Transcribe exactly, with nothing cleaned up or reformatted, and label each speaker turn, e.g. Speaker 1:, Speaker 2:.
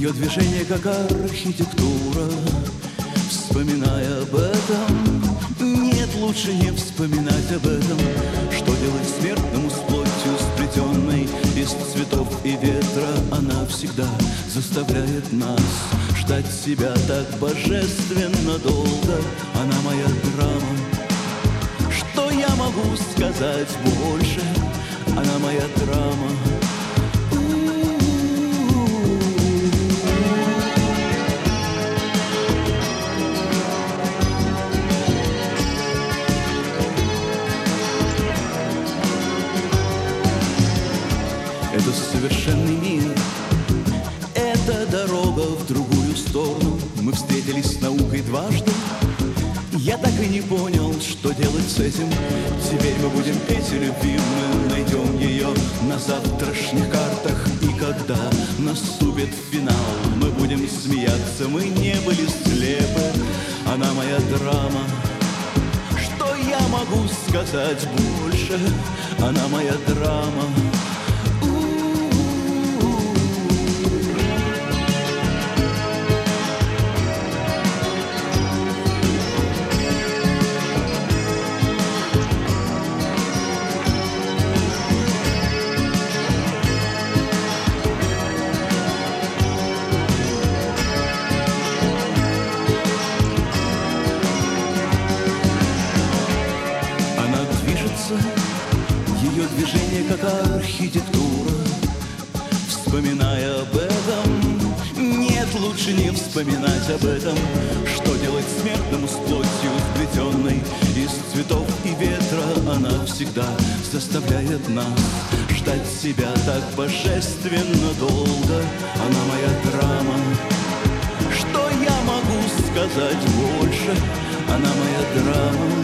Speaker 1: Ее движение как архитектура. Вспоминая об этом, нет, лучше не вспоминать об этом. Что делать смертному с плотью сплетенной из цветов и ветра? Она всегда заставляет нас ждать себя так божественно долго. Она моя драма. Что я могу сказать больше? Она моя драма. Это совершенный мир, это дорога в другую сторону. Мы встретились с наукой дважды. Я так и не понял, что делать с этим. Теперь мы будем петь о любви, мы найдем ее на завтрашних картах. И когда наступит финал, мы будем смеяться, мы не были слепы. Она моя драма. Что я могу сказать больше? Она моя драма. Ее движение как архитектура. Вспоминая об этом, нет, лучше не вспоминать об этом. Что делать смертному с плотью сплетенной из цветов и ветра? Она всегда заставляет нас ждать себя так божественно долго. Она моя драма. Что я могу сказать больше? Она моя драма.